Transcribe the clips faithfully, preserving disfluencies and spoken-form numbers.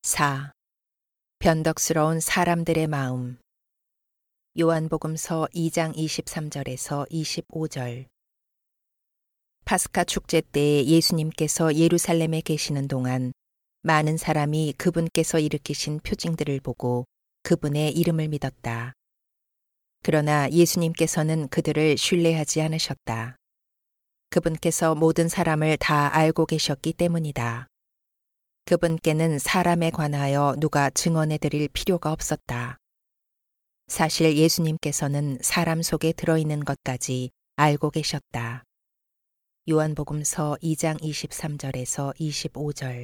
사. 변덕스러운 사람들의 마음. 요한복음서 이 장 이십삼 절에서 이십오 절. 파스카 축제 때에 예수님께서 예루살렘에 계시는 동안 많은 사람이 그분께서 일으키신 표징들을 보고 그분의 이름을 믿었다. 그러나 예수님께서는 그들을 신뢰하지 않으셨다. 그분께서 모든 사람을 다 알고 계셨기 때문이다. 그분께는 사람에 관하여 누가 증언해 드릴 필요가 없었다. 사실 예수님께서는 사람 속에 들어있는 것까지 알고 계셨다. 요한복음서 이 장 이십삼 절에서 이십오 절.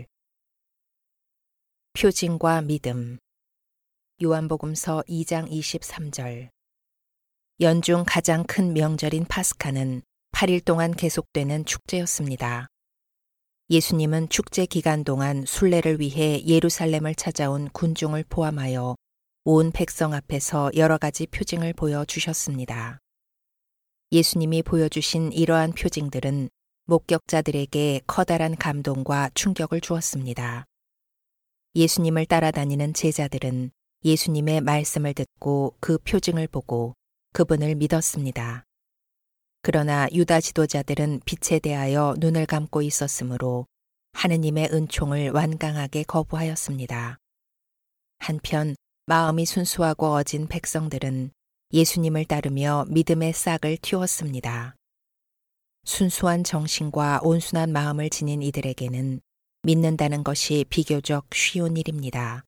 표징과 믿음. 요한복음서 이 장 이십삼 절. 연중 가장 큰 명절인 파스카는 팔 일 동안 계속되는 축제였습니다. 예수님은 축제 기간 동안 순례를 위해 예루살렘을 찾아온 군중을 포함하여 온 백성 앞에서 여러 가지 표징을 보여주셨습니다. 예수님이 보여주신 이러한 표징들은 목격자들에게 커다란 감동과 충격을 주었습니다. 예수님을 따라다니는 제자들은 예수님의 말씀을 듣고 그 표징을 보고 그분을 믿었습니다. 그러나 유다 지도자들은 빛에 대하여 눈을 감고 있었으므로 하느님의 은총을 완강하게 거부하였습니다. 한편 마음이 순수하고 어진 백성들은 예수님을 따르며 믿음의 싹을 틔웠습니다. 순수한 정신과 온순한 마음을 지닌 이들에게는 믿는다는 것이 비교적 쉬운 일입니다.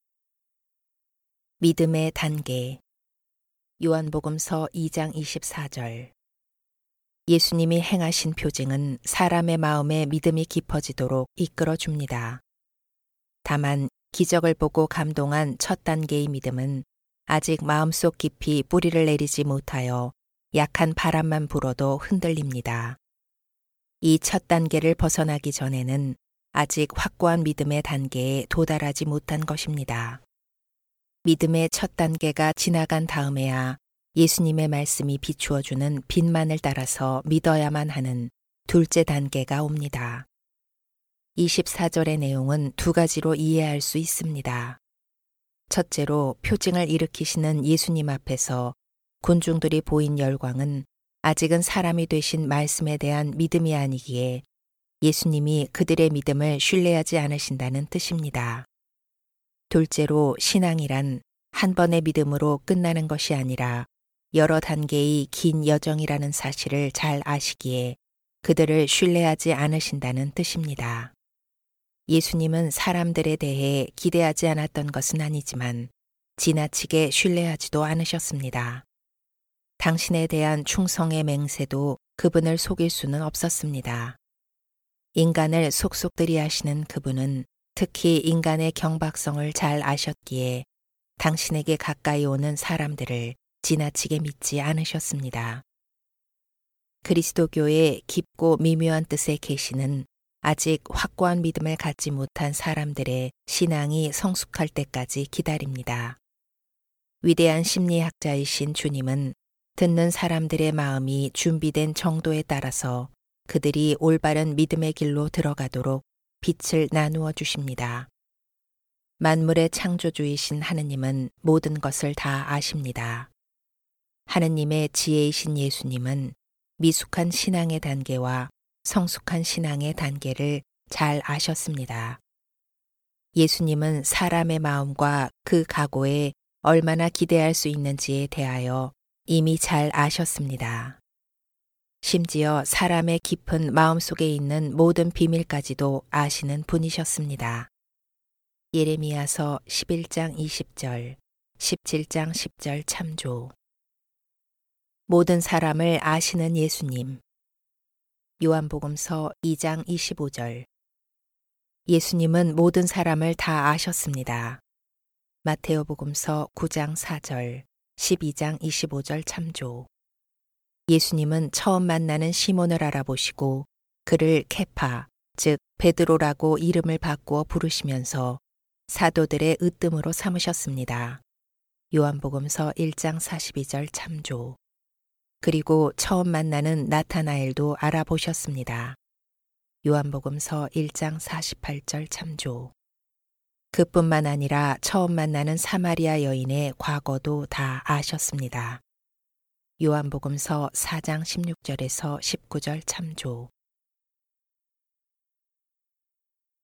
믿음의 단계. 요한복음서 이 장 이십사 절. 예수님이 행하신 표징은 사람의 마음에 믿음이 깊어지도록 이끌어 줍니다. 다만 기적을 보고 감동한 첫 단계의 믿음은 아직 마음속 깊이 뿌리를 내리지 못하여 약한 바람만 불어도 흔들립니다. 이 첫 단계를 벗어나기 전에는 아직 확고한 믿음의 단계에 도달하지 못한 것입니다. 믿음의 첫 단계가 지나간 다음에야 예수님의 말씀이 비추어주는 빛만을 따라서 믿어야만 하는 둘째 단계가 옵니다. 이십사 절의 내용은 두 가지로 이해할 수 있습니다. 첫째로 표징을 일으키시는 예수님 앞에서 군중들이 보인 열광은 아직은 사람이 되신 말씀에 대한 믿음이 아니기에 예수님이 그들의 믿음을 신뢰하지 않으신다는 뜻입니다. 둘째로 신앙이란 한 번의 믿음으로 끝나는 것이 아니라 여러 단계의 긴 여정이라는 사실을 잘 아시기에 그들을 신뢰하지 않으신다는 뜻입니다. 예수님은 사람들에 대해 기대하지 않았던 것은 아니지만 지나치게 신뢰하지도 않으셨습니다. 당신에 대한 충성의 맹세도 그분을 속일 수는 없었습니다. 인간을 속속들이 하시는 그분은 특히 인간의 경박성을 잘 아셨기에 당신에게 가까이 오는 사람들을 지나치게 믿지 않으셨습니다. 그리스도교의 깊고 미묘한 뜻의 계시는 아직 확고한 믿음을 갖지 못한 사람들의 신앙이 성숙할 때까지 기다립니다. 위대한 심리학자이신 주님은 듣는 사람들의 마음이 준비된 정도에 따라서 그들이 올바른 믿음의 길로 들어가도록 빛을 나누어 주십니다. 만물의 창조주이신 하느님은 모든 것을 다 아십니다. 하느님의 지혜이신 예수님은 미숙한 신앙의 단계와 성숙한 신앙의 단계를 잘 아셨습니다. 예수님은 사람의 마음과 그 각오에 얼마나 기대할 수 있는지에 대하여 이미 잘 아셨습니다. 심지어 사람의 깊은 마음속에 있는 모든 비밀까지도 아시는 분이셨습니다. 예레미야서 십일 장 이십 절, 십칠 장 십 절 참조. 모든 사람을 아시는 예수님. 요한복음서 이 장 이십오 절. 예수님은 모든 사람을 다 아셨습니다. 마테오복음서 구 장 사 절, 십이 장 이십오 절 참조. 예수님은 처음 만나는 시몬을 알아보시고 그를 케파, 즉 베드로라고 이름을 바꾸어 부르시면서 사도들의 으뜸으로 삼으셨습니다. 요한복음서 일 장 사십이 절 참조. 그리고 처음 만나는 나타나엘도 알아보셨습니다. 요한복음서 일 장 사십팔 절 참조. 그뿐만 아니라 처음 만나는 사마리아 여인의 과거도 다 아셨습니다. 요한복음서 사 장 십육 절에서 십구 절 참조.